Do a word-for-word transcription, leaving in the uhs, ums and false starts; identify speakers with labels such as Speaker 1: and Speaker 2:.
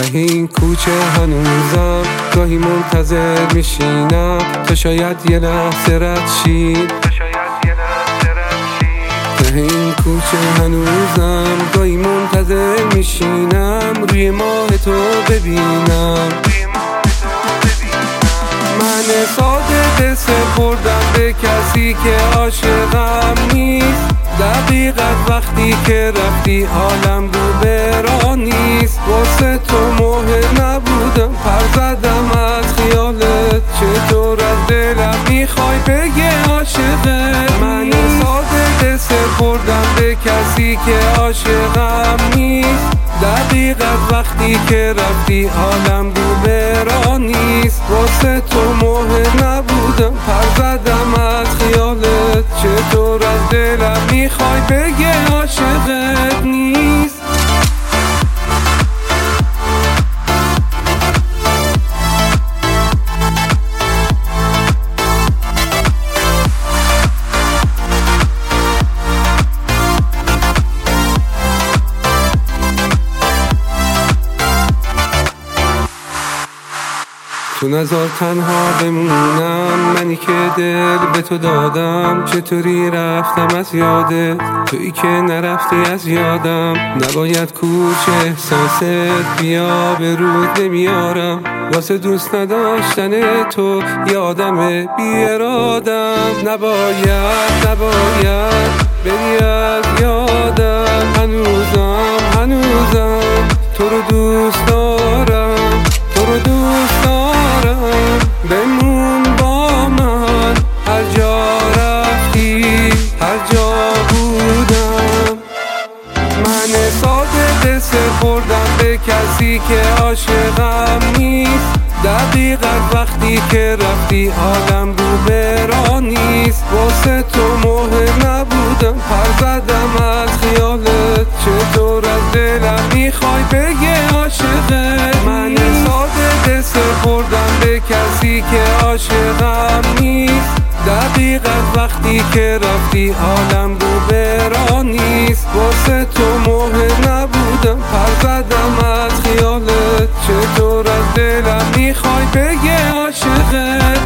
Speaker 1: این کوچه هنوزم گاهی منتظر میشینم تا شاید یه لحظه رد شی. ته این کوچه هنوزم گاهی منتظر میشینم روی ماه تو ببینم. من ساده سپردم به کسی که عاشقم نیست. دقیقت وقتی که رفتی حالم رو برا نیست. واسه تو مهم نبودم پر زدم از خیالت. چطور از دلم میخوای بگه عاشقت. من ساده سپردم به کسی که عاشقم نیست. دقیقت وقتی که رفتی حالم رو برا نیست. واسه تو مهم نبودم پر زدم از خیالت. چطور از دلم میخوای بگه عاشقت نیست. تو نذار تنها بمونم، منی که دل به تو دادم. چطوری رفتم از یادت، تویی که نرفتی از یادم. نباید کوچه احساست بیا به رود نمیارم. واسه دوست نداشتن تو یادم بی ارادم. نباید نباید بری از یادم. هنوزم هنوزم تو رو دوست دارم، تو رو دوست دارم. بمون با من هر جا رفتی، هر جا بودم. من ساده سپردم به کسی که عاشقم نیست. دقیقت وقتی که رفتی حالم رو برا نیست. واسه تو مهم نبودم پر زدم از خیالت. چطور از دلم میخوای بگه عاشقت. من ساده سپردم به کسی که عاشقم نیست. دقیقت وقتی که رفتی حالم رو برا نیست. واسه تو مهم نبودم پر زدم از خیالت. چطور از دلم میخوای بگه عاشقت.